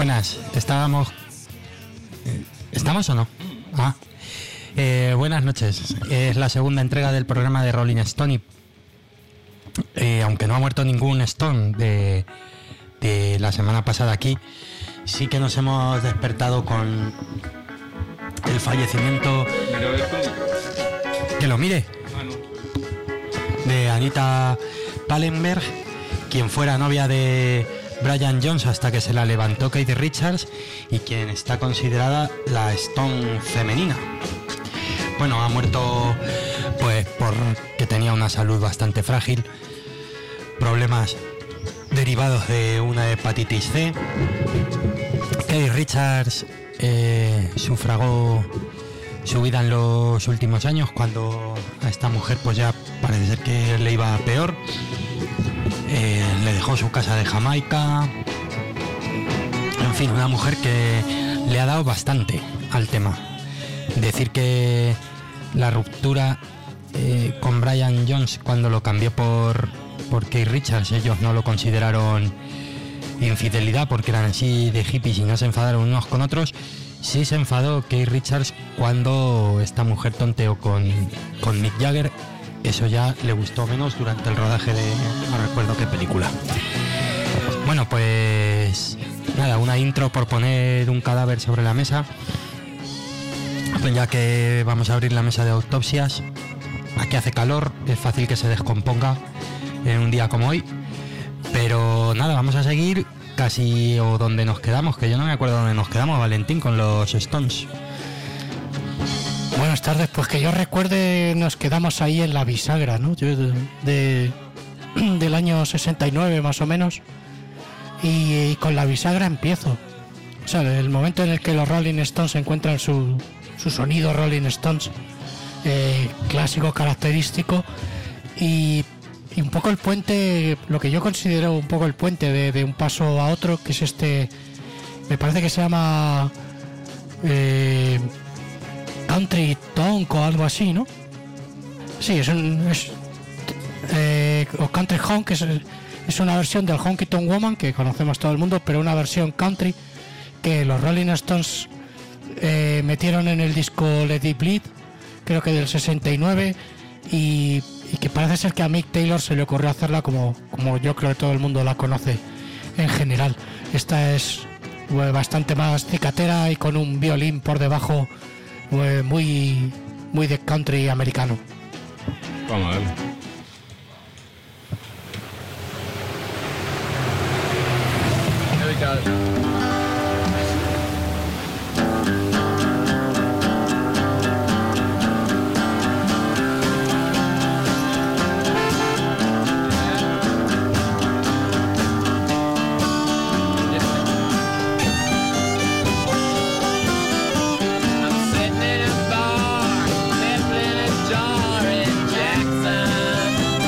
Buenas, ¿estamos o no? Buenas noches. Es la segunda entrega del programa de Rolling Stone y aunque no ha muerto ningún Stone de la semana pasada aquí, sí que nos hemos despertado con el fallecimiento... Que lo mire. De Anita Pallenberg, quien fuera novia de Brian Jones hasta que se la levantó Keith Richards y quien está considerada la Stone femenina. Bueno, ha muerto pues porque tenía una salud bastante frágil, problemas derivados de una hepatitis C. Keith Richards sufragó su vida en los últimos años, cuando a esta mujer pues ya parece ser que le iba peor. Le dejó su casa de Jamaica. En fin, una mujer que le ha dado bastante al tema. Decir que la ruptura con Brian Jones, cuando lo cambió por Keith Richards, ellos no lo consideraron infidelidad porque eran así de hippies y no se enfadaron unos con otros. Sí se enfadó Keith Richards cuando esta mujer tonteó con Mick Jagger. Eso ya le gustó menos durante el rodaje de no recuerdo qué película. Bueno, pues nada, una intro por poner un cadáver sobre la mesa, pues ya que vamos a abrir la mesa de autopsias. Aquí hace calor, es fácil que se descomponga en un día como hoy, pero nada, vamos a seguir casi o donde nos quedamos, que yo no me acuerdo dónde nos quedamos, Valentín, con los Stones. Buenas tardes, pues que yo recuerde nos quedamos ahí en la bisagra, ¿no? Yo del año 69 más o menos, y con la bisagra empiezo. O sea, el momento en el que los Rolling Stones encuentran su sonido Rolling Stones, clásico, característico, y un poco el puente, lo que yo considero un poco el puente de un paso a otro, que es este, me parece que se llama Country Tonk o algo así, ¿no? Sí, o Country Honk, que es una versión del Honky Tonk Woman que conocemos todo el mundo, pero una versión country que los Rolling Stones metieron en el disco Let It Bleed, creo que del 69, y que parece ser que a Mick Taylor se le ocurrió hacerla como yo creo que todo el mundo la conoce en general. Esta es bastante más cicatera y con un violín por debajo, muy de country americano. Vamos a ver. Here we go.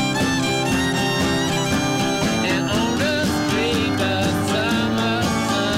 Jackson, and on the street the summer sun.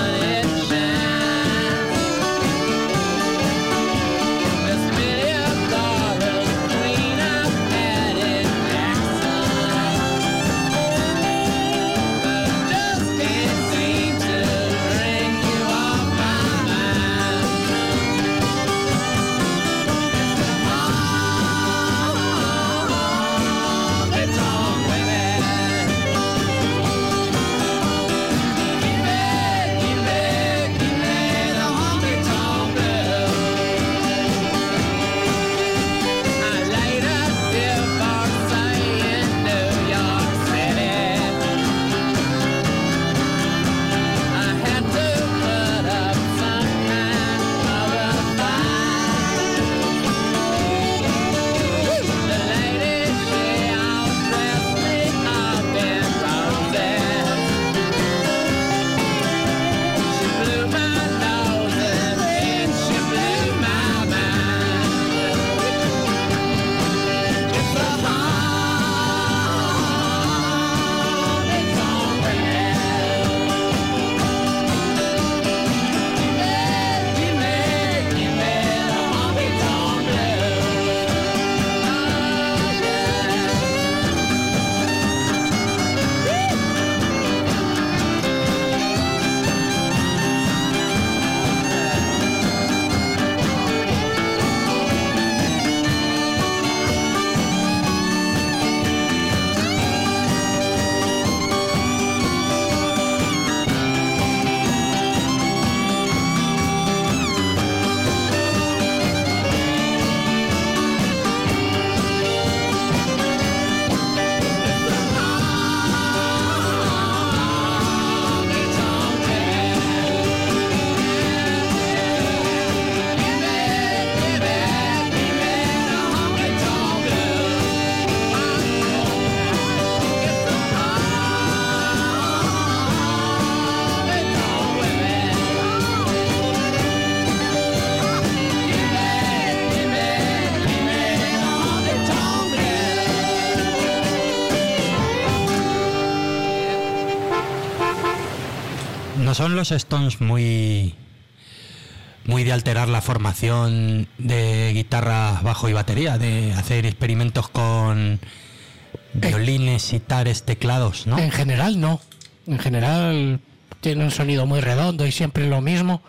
son los Stones muy de alterar la formación de guitarra, bajo y batería, de hacer experimentos con violines, sitares, teclados, ¿no? En general no. En general tiene un sonido muy redondo y siempre lo mismo.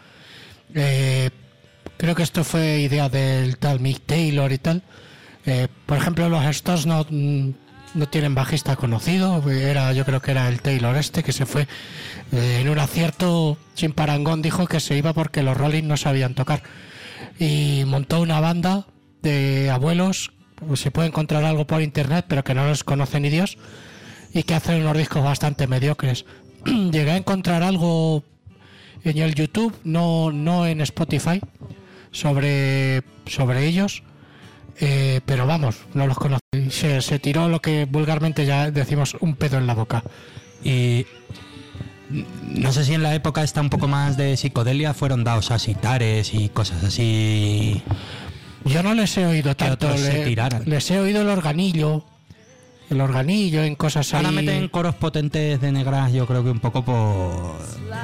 Creo que esto fue idea del tal Mick Taylor y tal. Por ejemplo, los Stones no tienen bajista conocido. Yo creo que era el Taylor que se fue en un acierto sin parangón, dijo que se iba porque los Rolling no sabían tocar y montó una banda de abuelos. Se puede encontrar algo por internet, pero que no los conoce ni Dios, y que hacen unos discos bastante mediocres. Llegué a encontrar algo en el YouTube, no en Spotify, sobre ellos, pero vamos, no los conocí. Se tiró lo que vulgarmente ya decimos un pedo en la boca. Y no sé si en la época esta un poco más de psicodelia fueron dados a sitares y cosas así. Yo no les he oído tanto, les he oído el organillo en cosas así. Ahora meten coros potentes de negras, yo creo que un poco por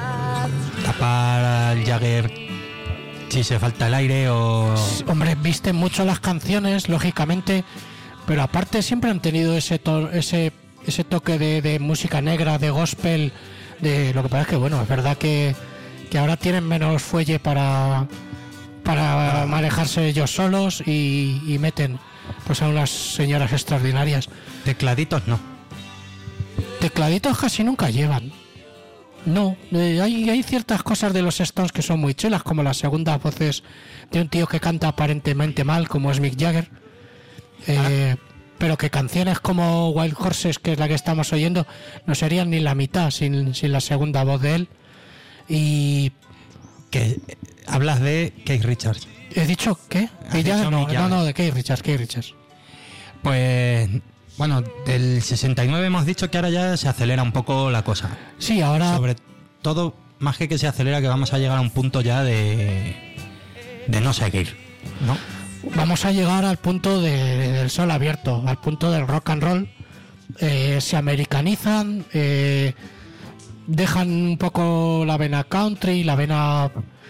tapar al Jagger si se falta el aire o... Hombre, visten mucho las canciones, lógicamente, pero aparte siempre han tenido ese toque de música negra, de gospel, de lo que pasa es que, bueno, es verdad que ahora tienen menos fuelle para manejarse ellos solos y meten pues a unas señoras extraordinarias. Tecladitos no. Tecladitos casi nunca llevan. No, hay ciertas cosas de los Stones que son muy chulas, como las segundas voces de un tío que canta aparentemente mal, como es Mick Jagger. Pero que canciones como Wild Horses, que es la que estamos oyendo, no serían ni la mitad sin la segunda voz de él. Y que hablas de Keith Richards. ¿He dicho qué? No, de Keith Richards. Pues bueno, del 69 hemos dicho que ahora ya se acelera un poco la cosa. Sí, ahora... Sobre todo, más que se acelera, que vamos a llegar a un punto ya de no seguir, ¿no? Vamos a llegar al punto del sol abierto, al punto del rock and roll. Se americanizan, dejan un poco la vena country, la vena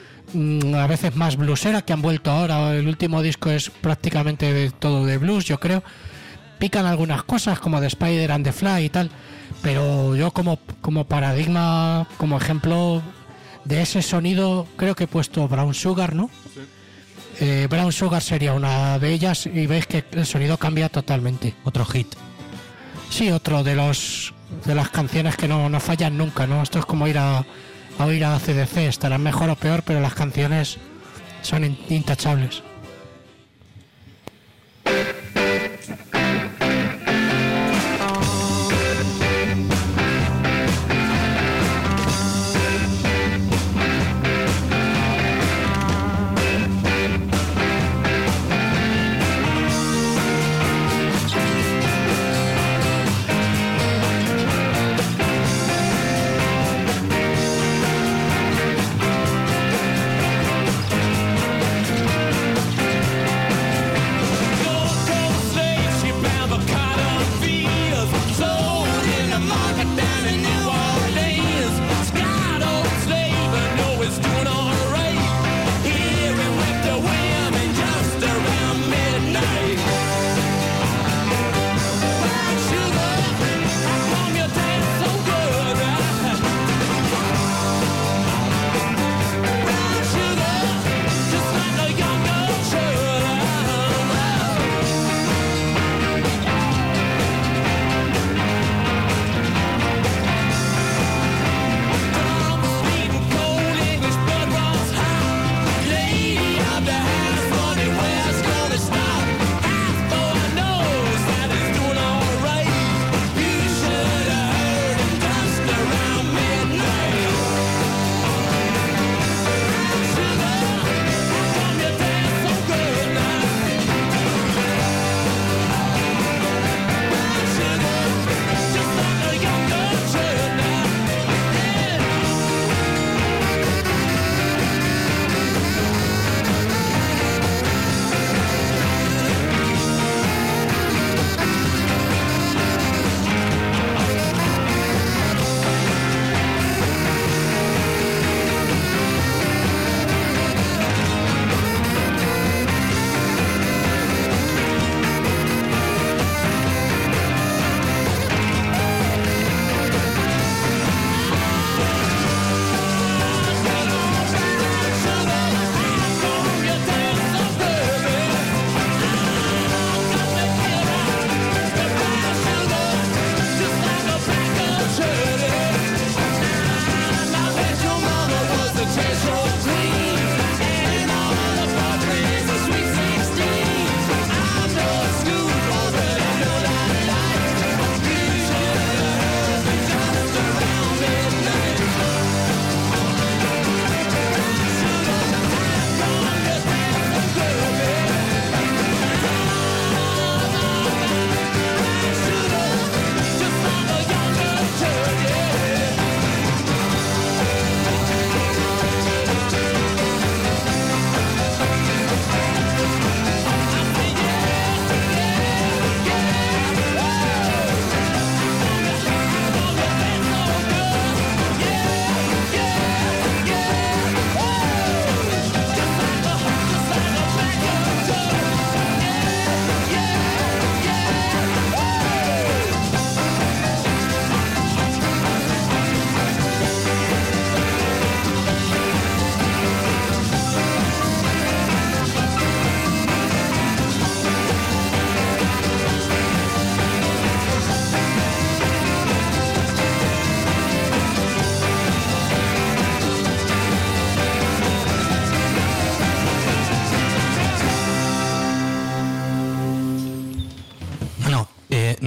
a veces más bluesera, que han vuelto ahora. El último disco es prácticamente todo de blues, yo creo. Pican algunas cosas como The Spider and the Fly y tal, pero yo como paradigma, como ejemplo de ese sonido, creo que he puesto Brown Sugar, ¿no? Sí. Brown Sugar sería una de ellas y veis que el sonido cambia totalmente. Otro hit. Sí, otro de las canciones que no fallan nunca, ¿no? Esto es como ir a oír a CDC, estarán mejor o peor, pero las canciones son intachables.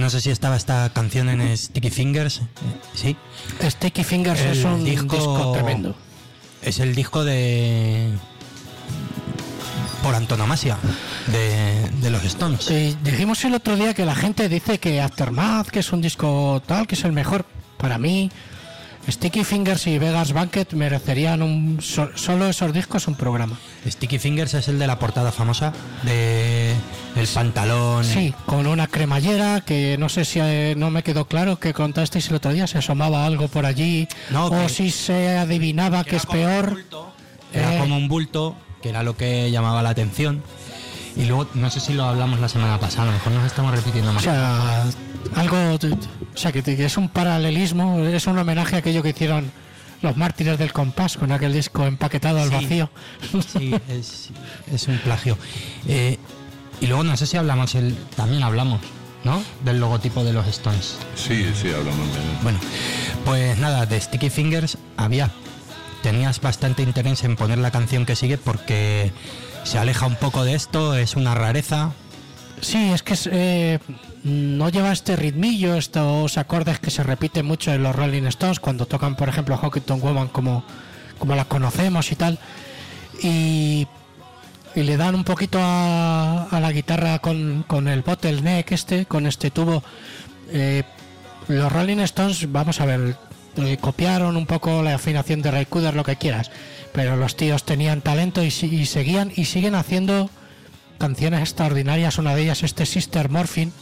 no sé si estaba esta canción en Sticky Fingers. Sí. Sticky Fingers es un disco tremendo. Es el disco de... por antonomasia de los Stones. Dijimos el otro día que la gente dice que Aftermath, que es un disco tal, que es el mejor. Para mí, Sticky Fingers y Vegas Banquet merecerían solo esos discos un programa. Sticky Fingers es el de la portada famosa de el pantalón. Sí, con una cremallera que no sé si no me quedó claro que contasteis el otro día, se asomaba algo por allí, no, o si se adivinaba que es peor. Era como un bulto, que era lo que llamaba la atención. Y luego, no sé si lo hablamos la semana pasada, a lo mejor nos estamos repitiendo más. O sea, que es un paralelismo, es un homenaje a aquello que hicieron los Mártires del Compás con aquel disco empaquetado al vacío. Sí, es un plagio. Y luego no sé si también hablamos, ¿no? Del logotipo de los Stones. Sí, hablamos de él. Bueno, pues nada, de Sticky Fingers tenías bastante interés en poner la canción que sigue porque se aleja un poco de esto, es una rareza. Sí, es que no lleva este ritmillo, estos acordes que se repiten mucho en los Rolling Stones cuando tocan, por ejemplo, Honky Tonk Woman como la conocemos y tal. Y le dan un poquito a la guitarra con el bottleneck con este tubo. Los Rolling Stones, vamos a ver, copiaron un poco la afinación de Ray Cooder, lo que quieras, pero los tíos tenían talento y seguían y siguen haciendo canciones extraordinarias. Una de ellas Sister Morphine.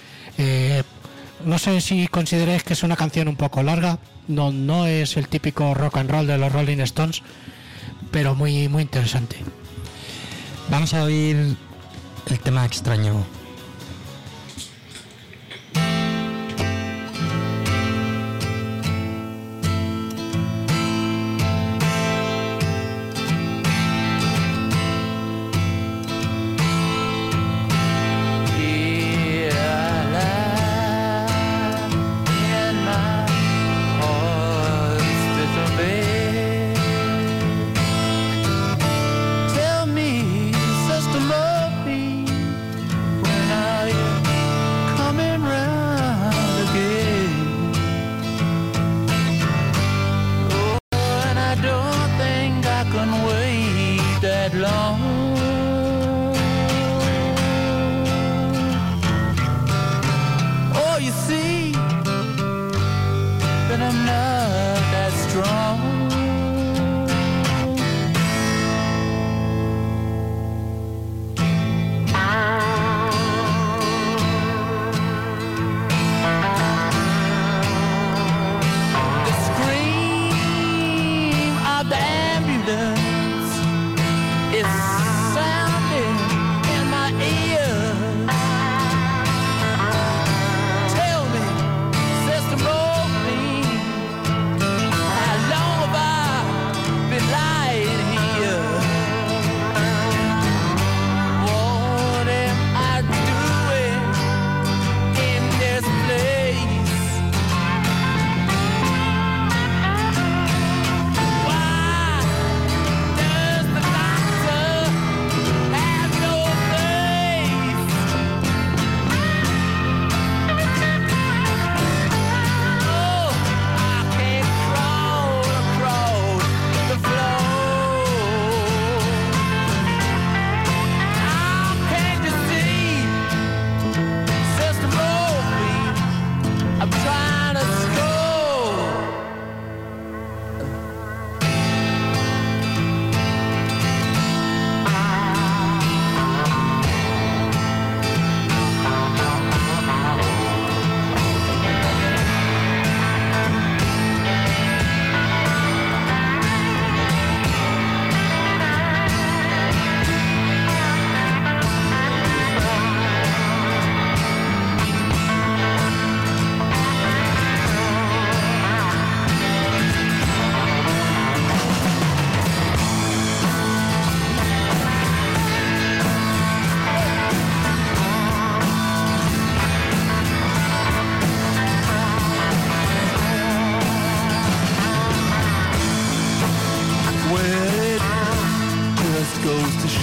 No sé si consideráis que es una canción un poco larga, no es el típico rock and roll de los Rolling Stones, pero muy, muy interesante. Vamos a oír el tema extraño.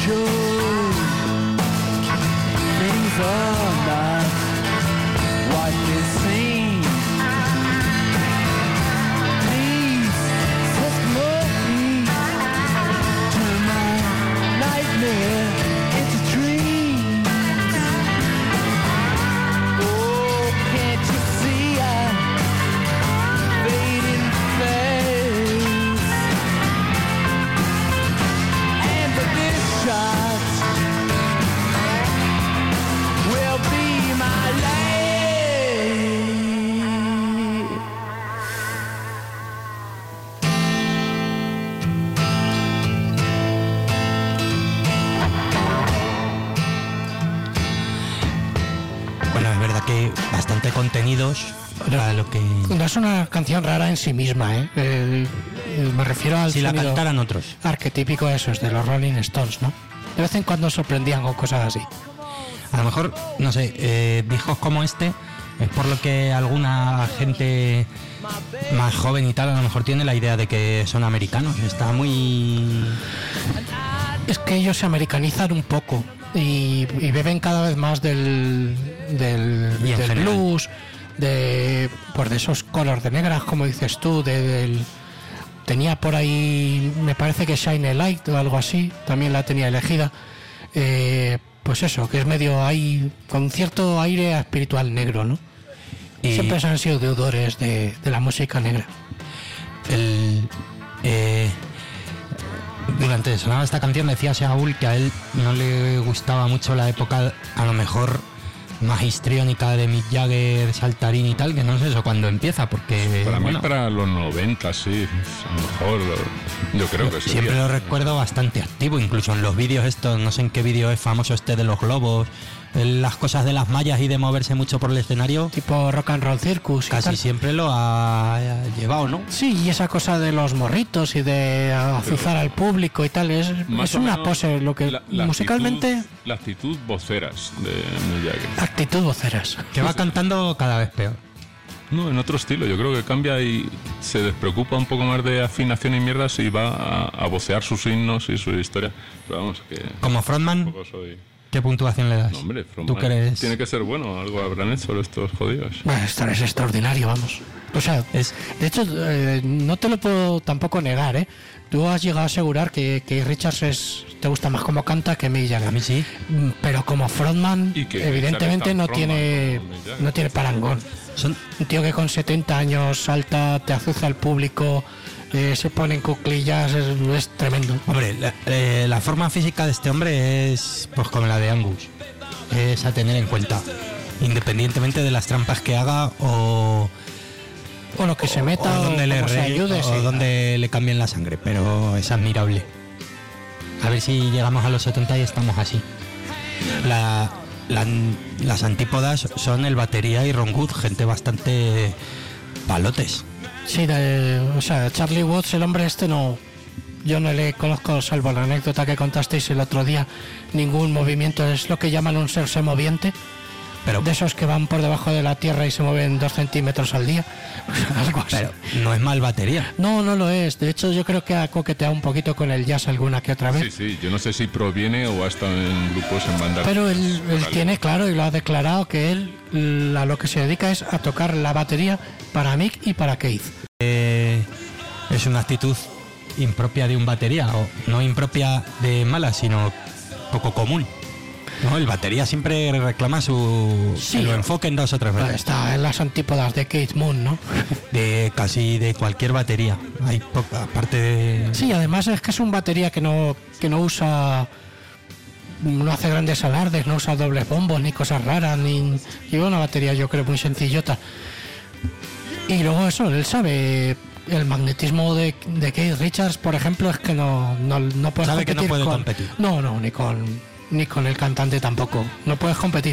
Things are not quite Bastante contenidos para lo que... No es una canción rara en sí misma, ¿eh? Me refiero al si la sonido cantaran otros arquetípico esos de los Rolling Stones, ¿no? De vez en cuando sorprendían con cosas así. A lo mejor, no sé, discos como este es por lo que alguna gente más joven y tal a lo mejor tiene la idea de que son americanos. Está muy... Es que ellos se americanizan un poco y beben cada vez más del blues, de esos colores de negras, como dices tú, tenía por ahí, me parece que Shine a Light o algo así, también la tenía elegida. Pues eso, que es medio ahí, con cierto aire espiritual negro, ¿no? Y siempre han sido deudores de la música negra. Durante sonaba esta canción decía Saúl que a él no le gustaba mucho la época, a lo mejor más histriónica de Mick Jagger, Saltarín y tal, que no sé eso cuándo empieza, porque... Para mí, para los 90, sí, a lo mejor, yo creo que sí. Siempre lo recuerdo bastante activo, incluso en los vídeos estos, no sé en qué vídeo es famoso este de los globos, las cosas de las mallas y de moverse mucho por el escenario. Tipo Rock and Roll Circus. Casi siempre lo ha llevado, ¿no? Sí, y esa cosa de los morritos y de azuzar al público y tal, es una pose, lo que musicalmente... La actitud voceras de Mick Jagger. Actitud voceras. Que va cantando cada vez peor. No, en otro estilo, yo creo que cambia y se despreocupa un poco más de afinación y mierdas y va a vocear sus himnos y su historia. Pero vamos, que... Como frontman... ¿Qué puntuación le das? No, hombre, ¿Tú crees? Tiene que ser bueno, algo habrán hecho estos jodidos. Bueno, esto es extraordinario, vamos. O sea, de hecho, no te lo puedo tampoco negar, ¿eh? Tú has llegado a asegurar que Keith Richards te gusta más como canta que Mick Jagger. A mí sí. Pero como frontman, evidentemente no tiene parangón. Un tío que con 70 años salta, te azuza al público... se ponen cuclillas, es tremendo. Hombre, la forma física de este hombre es pues como la de Angus, es a tener en cuenta, independientemente de las trampas que haga o lo que se meta o donde le ayude, o donde le cambien la sangre, pero es admirable. A ver si llegamos a los 70 y estamos así. Las antípodas son el batería y Ron Wood, gente bastante palotes. Sí, o sea, Charlie Watts, el hombre este yo no le conozco, salvo la anécdota que contasteis el otro día, ningún movimiento, es lo que llaman un ser semoviente, pero de esos que van por debajo de la tierra y se mueven 2 centímetros al día, algo así. Pero no es mal batería. No lo es, de hecho yo creo que ha coqueteado un poquito con el jazz alguna que otra vez. Sí, yo no sé si proviene o ha estado en grupos, en bandas. Pero él tiene claro y lo ha declarado que él a lo que se dedica es a tocar la batería para Mick y para Keith. Es una actitud impropia de un batería, o no impropia de mala, sino poco común. No, el batería siempre reclama que lo enfoquen 2 o 3 veces. Está en las antípodas de Keith Moon, ¿no? De casi de cualquier batería. Hay aparte de... Sí, además es que es un batería que no usa, no hace grandes alardes, no usa dobles bombos ni cosas raras, ni lleva una batería yo creo muy sencillota. Y luego eso, él sabe. El magnetismo de Keith Richards, por ejemplo, es que no puedes sabe competir. Que no puede competir. No, ni con el cantante tampoco. No puedes competir.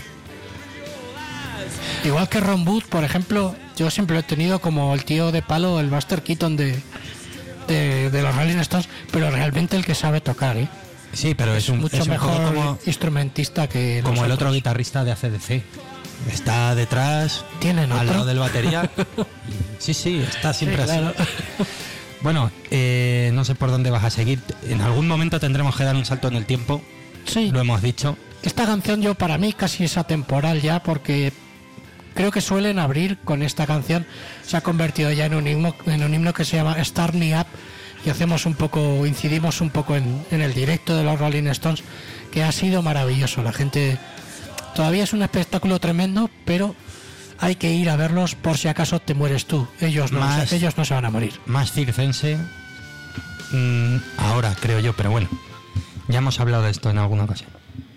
Igual que Ron Wood, por ejemplo, yo siempre lo he tenido como el tío de palo, el Buster Keaton de los Rolling Stones, pero realmente el que sabe tocar, ¿eh? Sí, pero es mucho mejor como instrumentista que como el otro guitarrista de AC/DC. Está detrás, ¿tienen al otro? lado del batería. Sí, está siempre así. Claro. Bueno, no sé por dónde vas a seguir. En algún momento tendremos que dar un salto en el tiempo. Sí. Lo hemos dicho. Esta canción yo para mí casi es atemporal ya, porque creo que suelen abrir con esta canción. Se ha convertido ya en un himno que se llama Start Me Up, y incidimos un poco en el directo de los Rolling Stones, que ha sido maravilloso. La gente, todavía es un espectáculo tremendo, pero hay que ir a verlos por si acaso te mueres tú. Ellos no se van a morir. Más circense ahora, creo yo, pero bueno, ya hemos hablado de esto en alguna ocasión.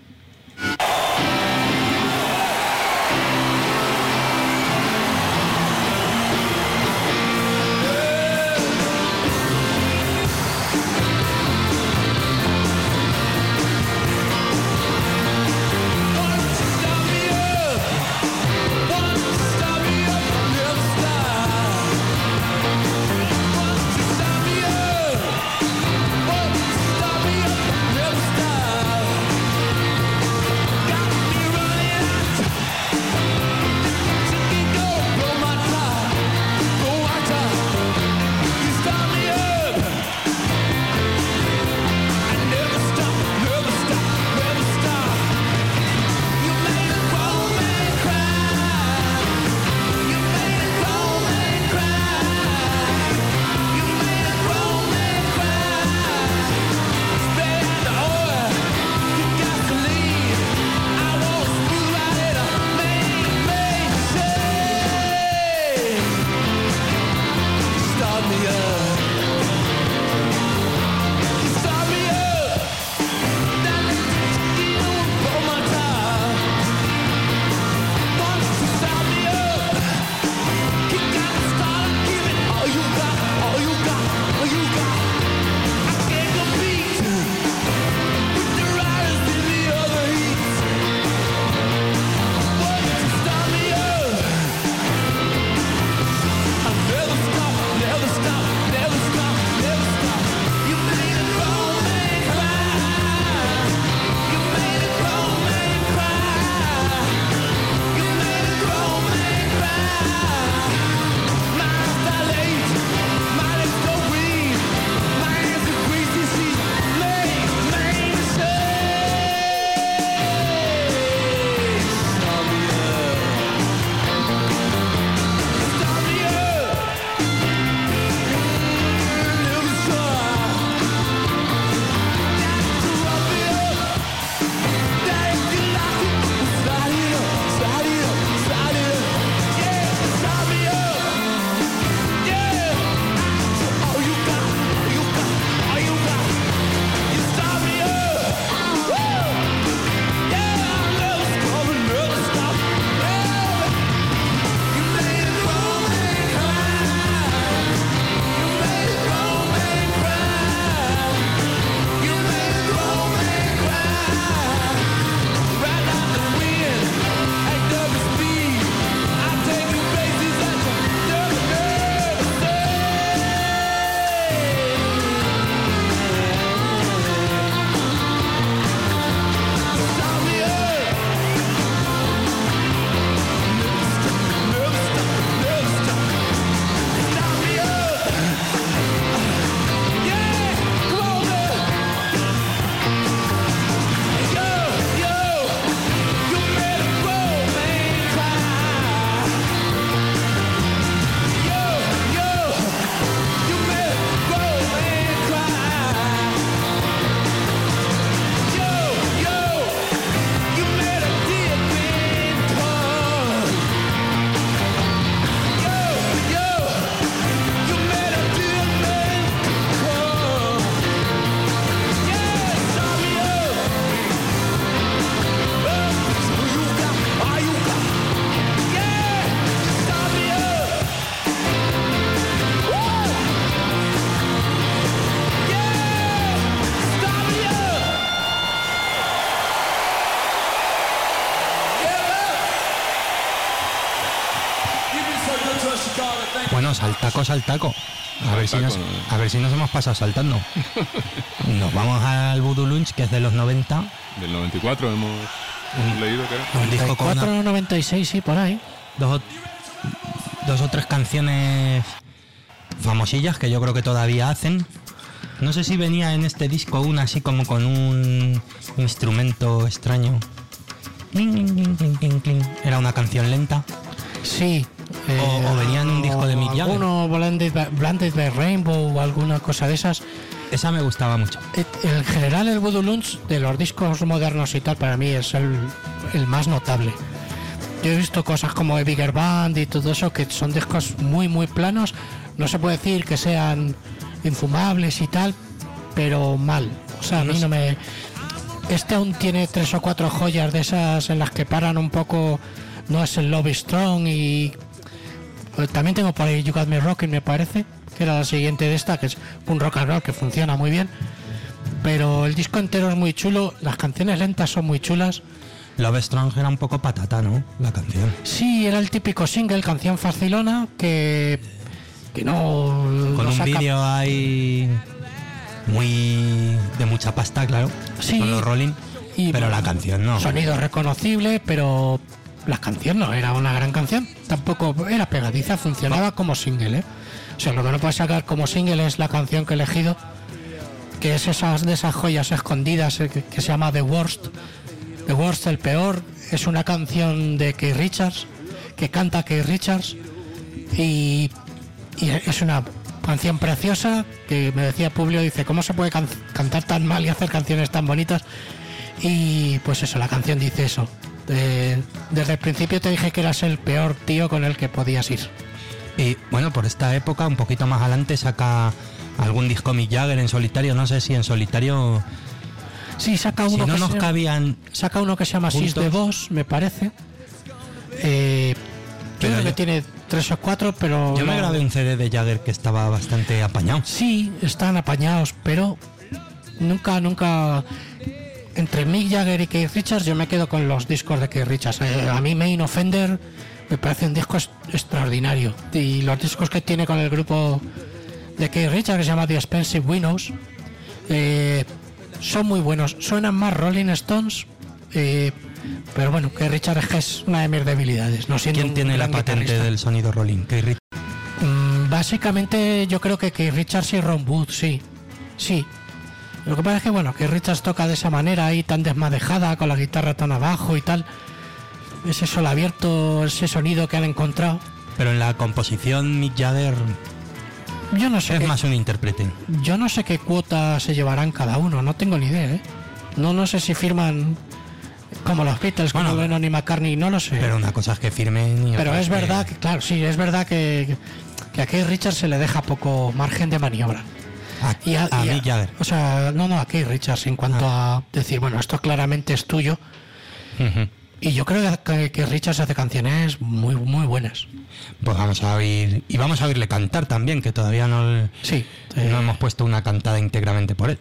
Bueno, saltaco. A ver si nos hemos pasado saltando. Nos vamos al Voodoo Lounge, que es de los 90. Del 94 hemos leído que era. Un disco con 96, sí, por ahí. Dos o tres canciones famosillas que yo creo que todavía hacen. No sé si venía en este disco una así como con un instrumento extraño. Era una canción lenta. Sí, o venía en un disco de Mick Jagger. Alguno Blinded by Rainbow o alguna cosa de esas. Esa me gustaba mucho. En general el Voodoo Lounge de los discos modernos y tal para mí es el más notable. Yo he visto cosas como The Bigger Band y todo eso que son discos muy muy planos. No se puede decir que sean infumables y tal, pero mal. O sea, a mí no me... Este aún tiene 3 o 4 joyas de esas en las que paran un poco. No es el Love is Strong y... También tengo por ahí You Got Me Rockin', me parece, que era la siguiente de esta, que es un rock and roll que funciona muy bien. Pero el disco entero es muy chulo, las canciones lentas son muy chulas. Love Strong era un poco patata, ¿no? La canción. Sí, era el típico single, canción facilona, que no... Con no un saca... vídeo ahí muy... de mucha pasta, claro. Sí. Con los Rolling. Y, pero la canción no. Sonido reconocible, pero la canción no era una gran canción. Tampoco era pegadiza, funcionaba como single, ¿eh? O sea, lo que no puedes sacar como single es la canción que he elegido, que es de esas joyas escondidas, que se llama The Worst. The Worst, el peor, es una canción de Keith Richards, que canta Keith Richards, y es una canción preciosa, que me decía Publio, dice, ¿cómo se puede cantar tan mal y hacer canciones tan bonitas? Y pues eso, la canción dice eso. Desde el principio te dije que eras el peor tío con el que podías ir. Y bueno, por esta época, un poquito más adelante, saca algún disco Mick Jagger en solitario. No sé si en solitario... Sí, saca uno, si no nos cabían... Saca uno que se llama Seize the Boss, me parece. Yo creo que tiene 3 o 4, pero... Yo me grabé un CD de Jagger que estaba bastante apañado. Sí, están apañados, pero nunca... Entre Mick Jagger y Keith Richards yo me quedo con los discos de Keith Richards. A mí Main Offender me parece un disco extraordinario. Y los discos que tiene con el grupo de Keith Richards, que se llama The Expensive Widows, son muy buenos. Suenan más Rolling Stones, pero bueno, Keith Richards es una de mis debilidades. No siendo ¿Quién tiene la patente guitarrista del sonido Rolling? Keith Richards. Básicamente yo creo que Keith Richards y Ron Wood, sí. Lo que pasa es que bueno, que Richards toca de esa manera ahí tan desmadejada, con la guitarra tan abajo y tal. Ese sol abierto, ese sonido que han encontrado. Pero en la composición Mick Jagger yo no sé es más un intérprete. Yo no sé qué cuota se llevarán cada uno, no tengo ni idea, ¿eh? No sé si firman como los Beatles, como Lennon y McCartney, no lo sé. Pero una cosa es que firmen. Pero es verdad que, claro, sí, es verdad que a Keith Richards se le deja poco margen de maniobra. A Mick Jagger. O sea, a Keith Richards en cuanto a decir, bueno, esto claramente es tuyo. Uh-huh. Y yo creo que Richards hace canciones muy muy buenas. Pues vamos a oír, y vamos a oírle cantar también, que todavía no hemos puesto una cantada íntegramente por él.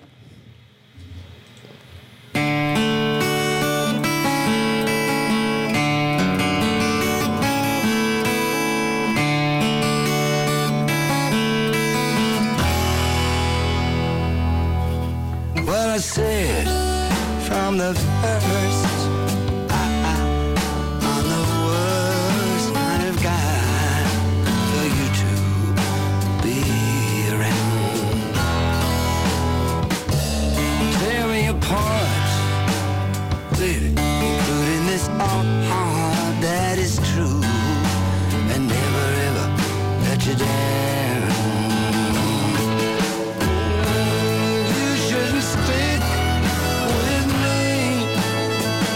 Well, I said from the first, I'm the worst kind of guy for you to be around. Tear me apart, baby, including this heart that is true, and never ever let you down. Stick with me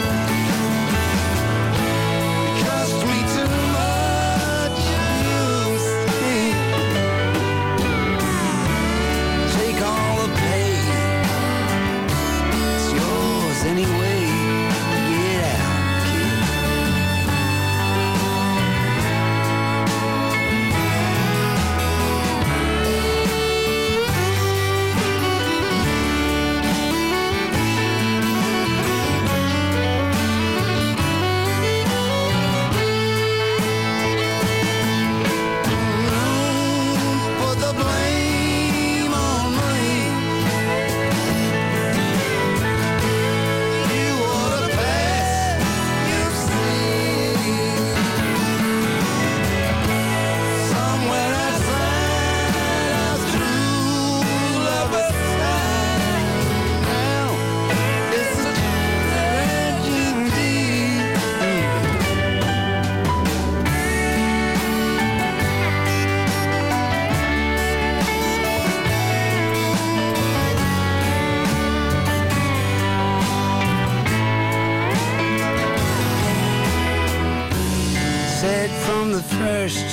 from the first.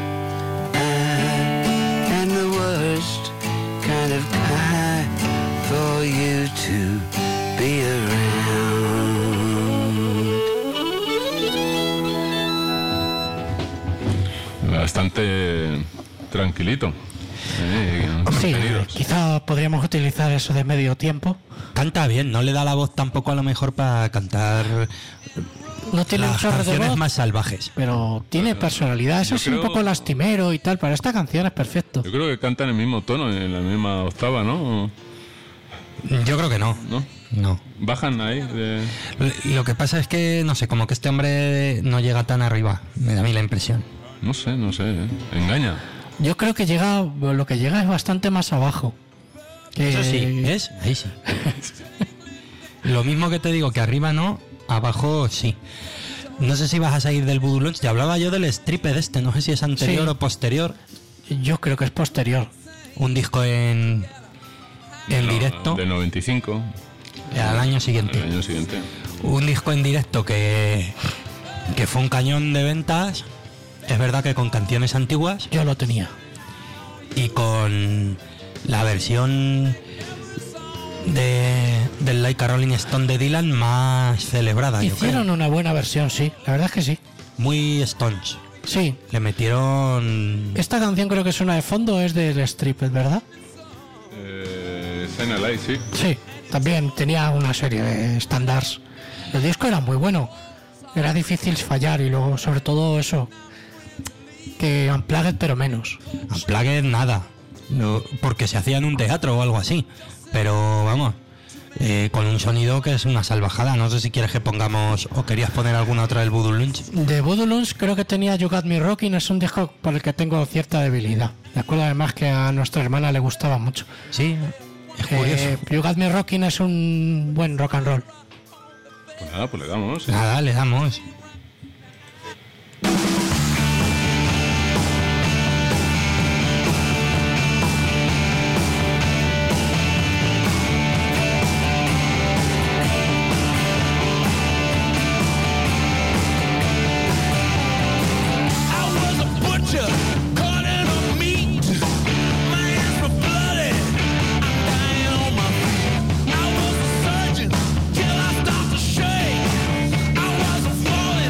I am the worst kind of guy for you to be around. Bastante tranquilito. Sí, Contenidos. quizá podríamos utilizar eso de medio tiempo. Canta bien, no le da la voz tampoco a lo mejor para cantar No tiene un las chorro de canciones voz, más salvajes. pero tiene personalidad. Eso yo es un creo- poco lastimero y tal. Para esta canción es perfecto. Yo creo que canta en el mismo tono, en la misma octava, ¿no? Yo creo que no. ¿No? No. Bajan ahí. Lo que pasa es que, no sé, como que este hombre no llega tan arriba. Me da a mí la impresión. No sé. Engaña. Yo creo que lo que llega es bastante más abajo. Eso sí, ¿ves? Ahí sí. Lo mismo que te digo, que arriba no, abajo sí. No sé si vas a salir del Voodoo Lounge. Te hablaba yo del Stripped este, no sé si es anterior Sí. o posterior. Yo creo que es posterior. Un disco en directo Del 95, al año siguiente. el año siguiente. Un disco en directo que fue un cañón de ventas. Es verdad que con canciones antiguas Yo lo tenía. y con la versión del Like a Rolling Stone de Dylan más celebrada, yo Hicieron creo. una buena versión, sí. La verdad es que sí. Muy Stones. Sí. Le metieron... Esta canción creo que suena de fondo, es del Stripped, ¿verdad? Shine a Light, sí. Sí. También tenía una serie de estándares. El disco era muy bueno. Era difícil fallar y luego, sobre todo, eso. Que Unplugged, pero menos. Unplugged nada. No, porque se hacía en un teatro o algo así. Pero vamos, con un sonido que es una salvajada. No sé si quieres que pongamos o querías poner alguna otra del Voodoo Lounge. De Voodoo Lounge creo que tenía You Got Me Rocking, es un disco por el que tengo cierta debilidad. Me acuerdo además que a nuestra hermana le gustaba mucho. Sí, es curioso. You Got Me Rocking es un buen rock and roll. Pues nada, pues le damos. Nada, le damos. I was a butcher, cutting up meat. My hands were bloody. I'm dying on my feet. I was a surgeon till I stopped to shake. I was a falling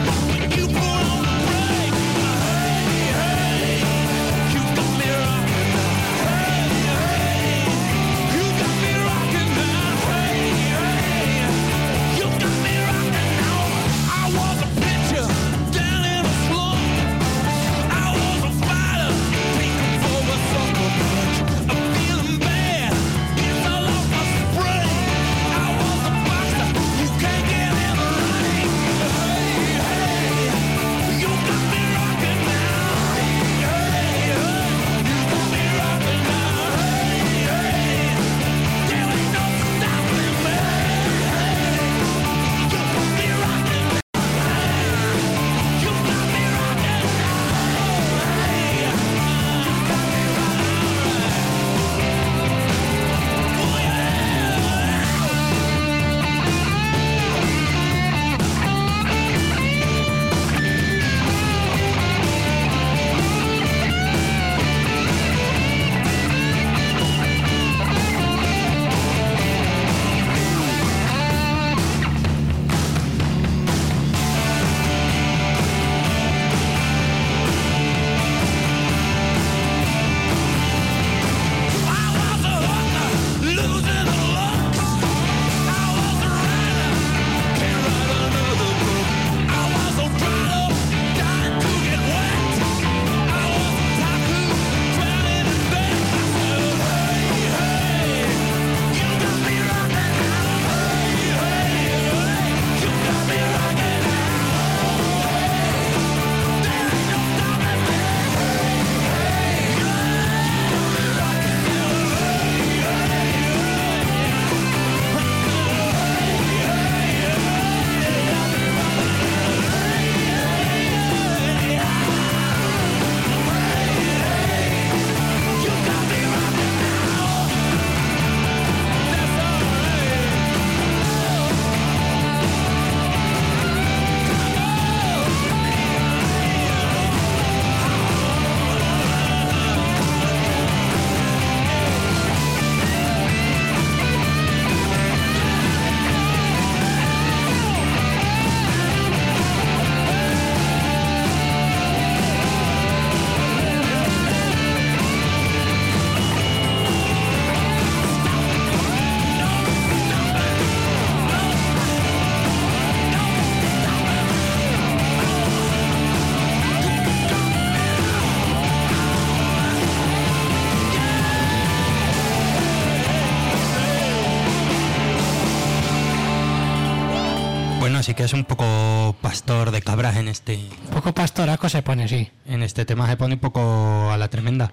sí que es un poco pastor de cabras en este... Un poco pastoraco se pone, sí. En este tema se pone un poco a la tremenda.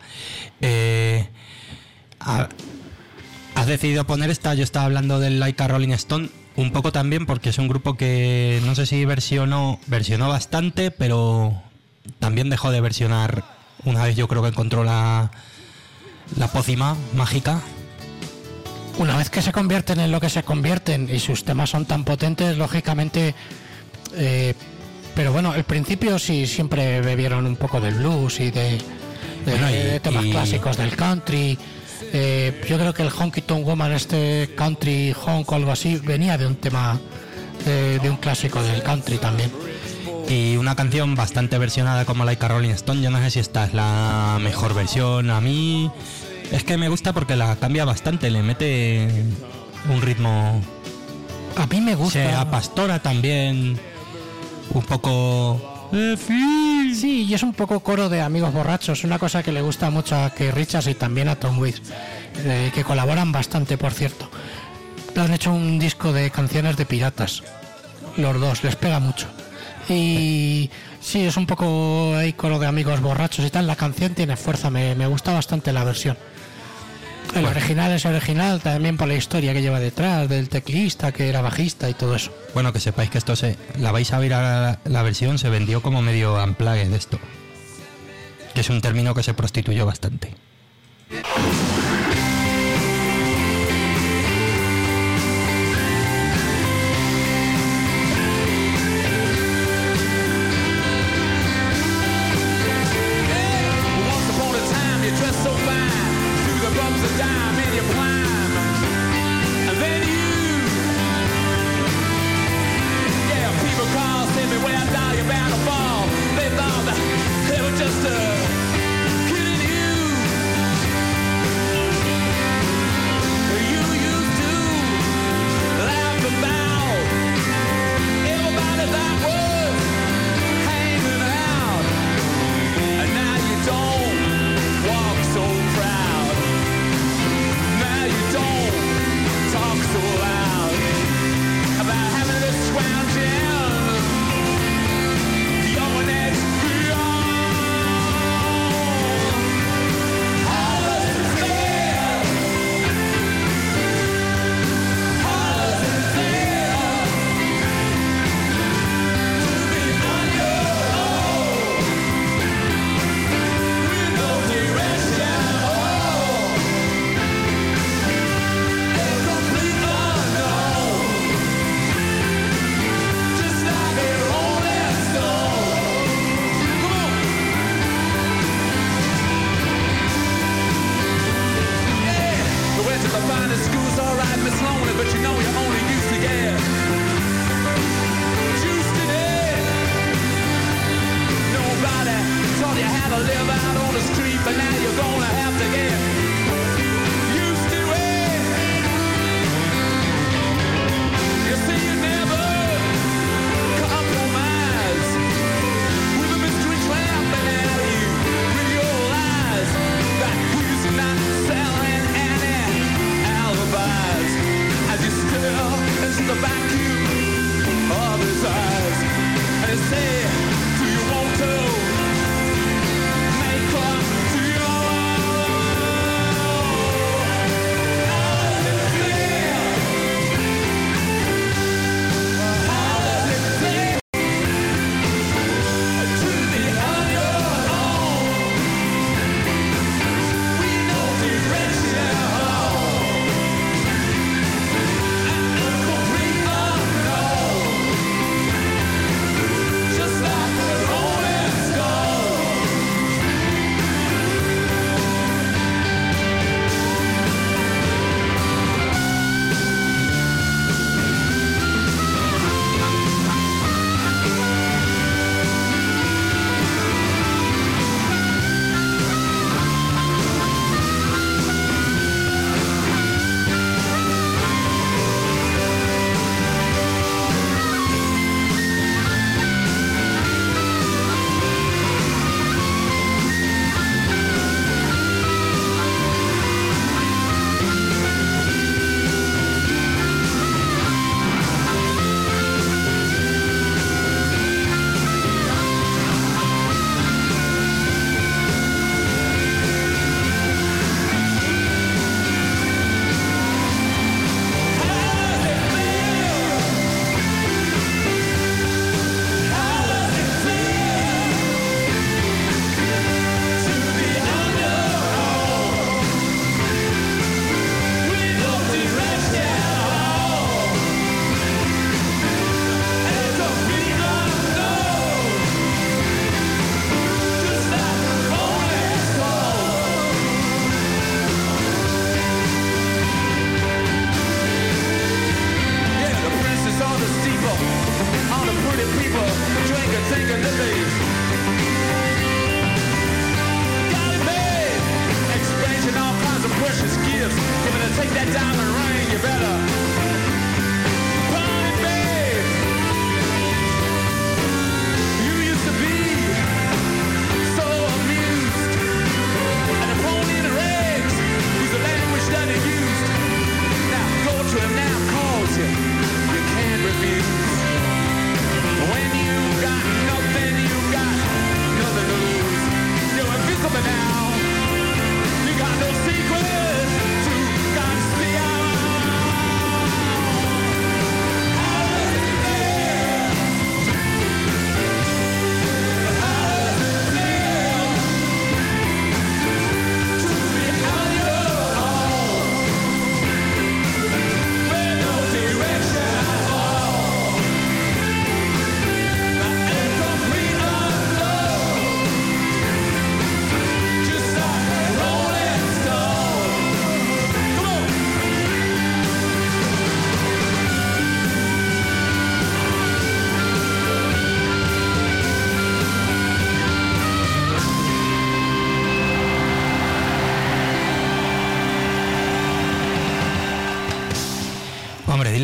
Has decidido poner esta, yo estaba hablando del Like a Rolling Stone, un poco también porque es un grupo que no sé si versionó bastante, pero también dejó de versionar una vez yo creo que encontró la pócima mágica. Una vez que se convierten en lo que se convierten y sus temas son tan potentes, lógicamente... pero bueno, al principio sí siempre bebieron un poco del blues y de temas clásicos del country. Yo creo que el Honky Tonk Woman, este country honk o algo así, venía de un tema de un clásico del country también. Y una canción bastante versionada como Like a Rolling Stone. Yo no sé si esta es la mejor versión. A mí es que me gusta porque la cambia bastante, le mete un ritmo. A mí me gusta. Se apastora también un poco. Sí, y es un poco coro de amigos borrachos, una cosa que le gusta mucho a Keith Richards y también a Tom Waits, que colaboran bastante, por cierto. Han hecho un disco de canciones de piratas, los dos, les pega mucho. Y sí, es un poco ahí coro de amigos borrachos y tal. La canción tiene fuerza, me gusta bastante la versión. El original es original también por la historia que lleva detrás, del teclista que era bajista y todo eso. Bueno, que sepáis que esto la vais a ver a la versión, se vendió como medio unplugged de esto, que es un término que se prostituyó bastante. Just kidding you.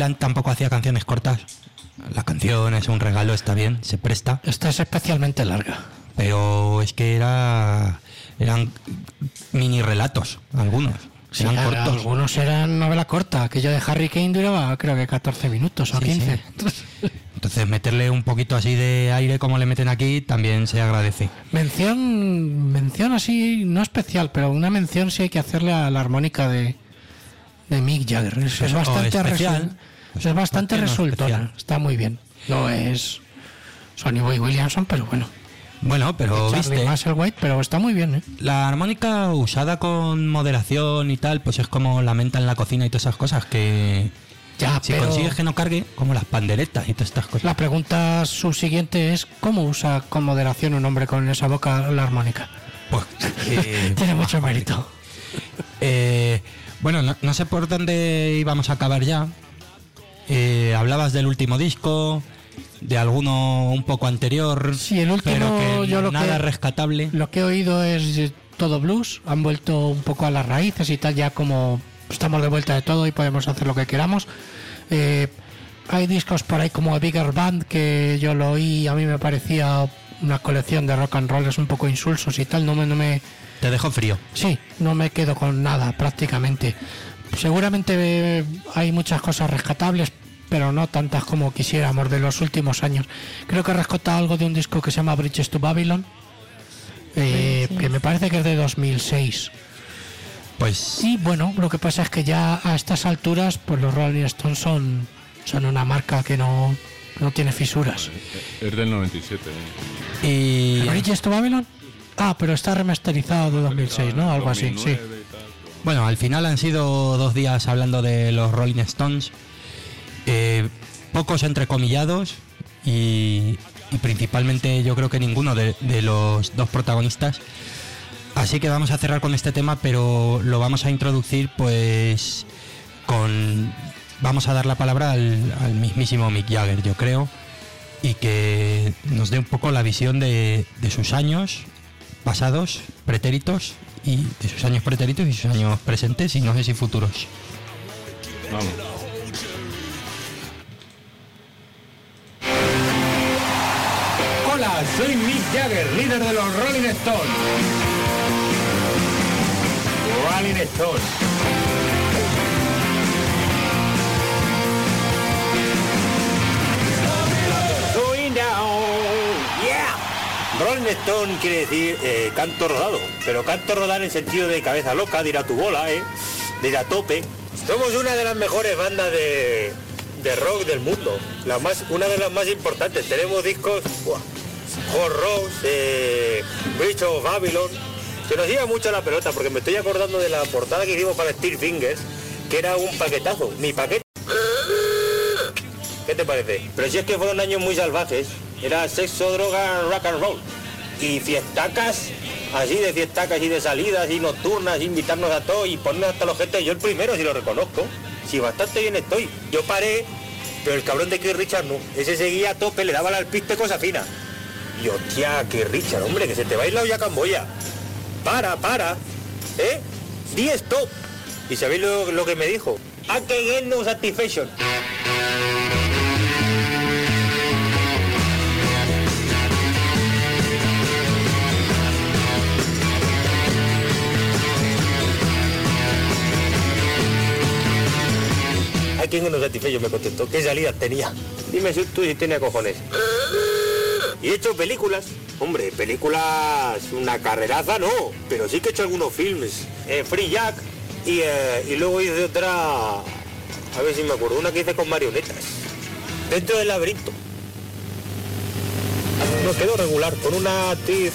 Dylan tampoco hacía canciones cortas. La canción es un regalo, está bien, se presta. Esta es especialmente larga. Pero es que eran mini relatos, algunos. Sí, Eran cortos. algunos eran novela corta. Aquello de Harry Kane duraba creo que 14 minutos o Sí, 15. sí. Entonces meterle un poquito así de aire como le meten aquí también se agradece. Mención así, no especial, pero una mención sí hay que hacerle a la armónica de Mick Jagger. Es bastante especial. Es bastante ¿Por qué no resultona. especial? Está muy bien. No es Sonny Boy Williamson, pero bueno. Bueno, pero Charlie viste, Musselwhite, pero está muy bien, ¿eh? la armónica usada con moderación y tal, pues es como la menta en la cocina y todas esas cosas que Ya, si pero consigues que no cargue, como las panderetas y todas estas cosas. la pregunta subsiguiente es ¿cómo usa con moderación un hombre con esa boca la armónica? Pues, Tiene mucho mérito. Bueno, no sé por dónde íbamos a acabar ya. Hablabas del último disco, de alguno un poco anterior, Sí, el último, pero que yo lo nada que- rescatable. Lo que he oído es todo blues, han vuelto un poco a las raíces y tal, ya como estamos de vuelta de todo y podemos hacer lo que queramos. Hay discos por ahí como Bigger Band, que yo lo oí y a mí me parecía una colección de rock and roll, es un poco insulsos y tal, no me Te dejo frío. sí, no me quedo con nada prácticamente. Seguramente hay muchas cosas rescatables, pero no tantas como quisiéramos de los últimos años. Creo que he rescatado algo de un disco que se llama Bridges to Babylon, que me parece que es de 2006. Pues Y bueno, lo que pasa es que ya a estas alturas, pues los Rolling Stones son una marca que no tiene fisuras. Es del 97. y ¿Bridges to Babylon? Ah, pero está remasterizado de 2006, ¿no? Algo así, sí. 2009 y tal. bueno, al final han sido 2 días hablando de los Rolling Stones, pocos entrecomillados y principalmente yo creo que ninguno de los dos protagonistas. Así que vamos a cerrar con este tema, pero lo vamos a introducir pues vamos a dar la palabra al mismísimo Mick Jagger, yo creo, y que nos dé un poco la visión de sus años pasados, pretéritos, y de sus años pretéritos y sus años presentes y no sé si futuros. Vamos. Hola, soy Mick Jagger, líder de los Rolling Stones. Rolling Stones. Going down, yeah. Rolling Stone quiere decir canto rodado, pero canto rodar en sentido de cabeza loca, de ir a tu bola, de ir a tope. Somos una de las mejores bandas de rock del mundo, una de las más importantes. Tenemos discos, Hot Rose, Bridge of Babylon. Se nos iba mucho la pelota porque me estoy acordando de la portada que hicimos para Steel Fingers, que era un paquetazo, mi paquete. ¿Qué te parece? Pero si es que fueron años muy salvajes, era sexo, droga, rock and roll. Y fiestacas, así de salidas y nocturnas, invitarnos a todos y ponernos hasta los gente. Yo el primero, si lo reconozco, si bastante bien estoy. Yo paré, pero el cabrón de Keith Richards no. Ese seguía a tope, le daba al piste cosa fina. Y hostia, Keith Richards, hombre, que se te va a ir la olla Camboya. Para, di stop. ¿Y sabéis lo que me dijo? I can get no satisfaction. I can get no satisfaction, me contestó. ¿Qué salidas tenía? Dime tú si tenía cojones. Y he hecho películas. Hombre, películas, una carreraza no, pero sí que he hecho algunos filmes. Free Jack y luego hice otra, a ver si me acuerdo, una que hice con marionetas. Dentro del laberinto. No, quedó regular, con una actriz,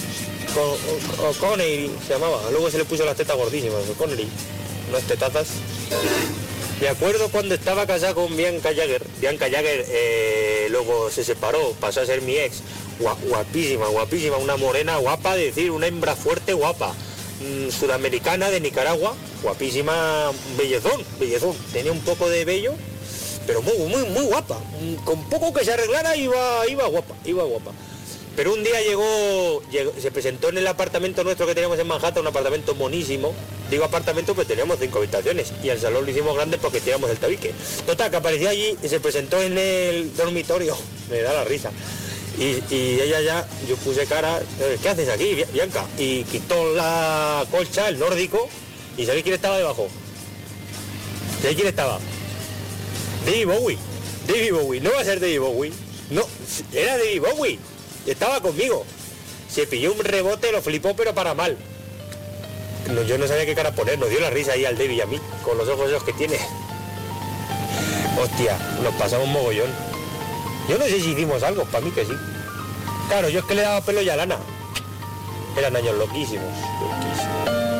Connery se llamaba. Luego se le puso las tetas gordísimas, Connery, unas tetazas. Me acuerdo cuando estaba casada con Bianca Jagger. Bianca Jagger luego se separó, pasó a ser mi ex. Guapísima, una morena guapa, es decir, una hembra fuerte guapa. Sudamericana de Nicaragua, guapísima, bellezón. Tenía un poco de vello, pero muy guapa. Con poco que se arreglara iba guapa. Pero un día llegó, se presentó en el apartamento nuestro que teníamos en Manhattan, un apartamento monísimo, Digo apartamento, pues teníamos 5 habitaciones y el salón lo hicimos grande porque teníamos el tabique. Total, que apareció allí y se presentó en el dormitorio, me da la risa. Y ella ya, yo puse cara, ¿qué haces aquí, Bianca? Y quitó la colcha, el nórdico, y ¿sabéis quién estaba debajo? ¿Sabéis quién estaba? David Bowie, no va a ser David Bowie, no, era David Bowie, estaba conmigo. Se pilló un rebote, lo flipó, pero para mal. No, yo no sabía qué cara poner, nos dio la risa ahí al David y a mí, con los ojos esos que tiene. Hostia, nos pasamos mogollón. Yo no sé si hicimos algo, para mí que sí. Claro, yo es que le daba pelo y a lana. Eran años loquísimos.